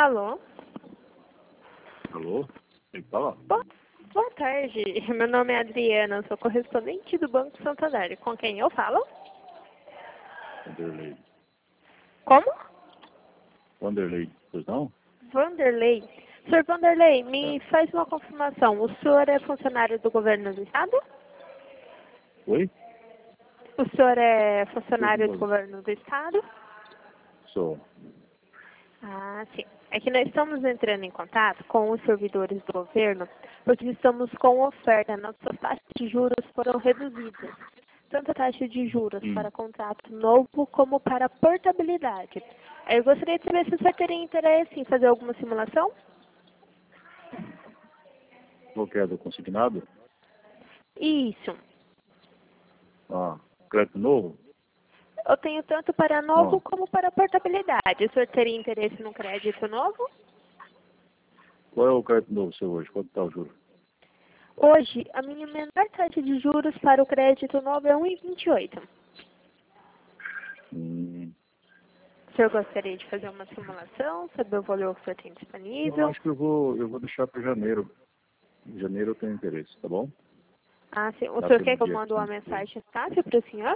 Alô? Alô? Quem fala? Boa tarde. Meu nome é Adriana, sou correspondente do Banco Santander. Com quem eu falo? Vanderlei. Como? Vanderlei, pois não? Vanderlei. Senhor Vanderlei, me faz uma confirmação. O senhor é funcionário do governo do estado? Oi? O senhor é funcionário do governo do estado? Sou. Ah, sim. É que nós estamos entrando em contato com os servidores do governo porque estamos com oferta. Nossas taxas de juros foram reduzidas. Tanto a taxa de juros para contrato novo como para portabilidade. Eu gostaria de saber se você teria interesse em fazer alguma simulação? Qual que é do consignado? Isso. Ah, crédito novo? Eu tenho tanto para novo como para portabilidade. O senhor teria interesse no crédito novo? Qual é o crédito novo seu hoje? Quanto está o juro? Hoje, a minha menor taxa de juros para o crédito novo é 1,28. O senhor gostaria de fazer uma simulação, saber o valor que o senhor tem Eu disponível? acho que eu vou deixar para janeiro. Em janeiro eu tenho interesse, tá bom? Ah, sim. O Dá senhor pelo quer que eu dia mande uma 15. mensagem fácil para o senhor?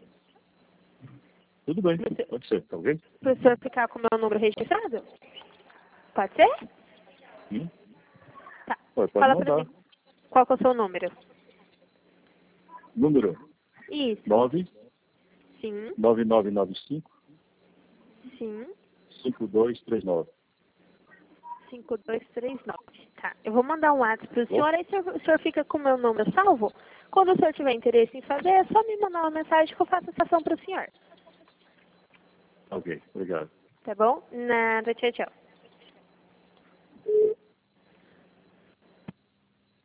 Tudo bem, pode ser, tá ok? Para o senhor ficar com o meu número registrado? Pode ser? Sim. Tá. Pode Fala para mandar. mim. Qual que é o seu número? Número Isso. 9 Sim. 9995 Sim. 5239. 5239. Tá. Eu vou mandar um WhatsApp para o senhor, aí o senhor fica com o meu número salvo. Quando o senhor tiver interesse em fazer, é só me mandar uma mensagem que eu faço a ação para o senhor. Ok, obrigado. Tá bom? Nada. Tchau, tchau.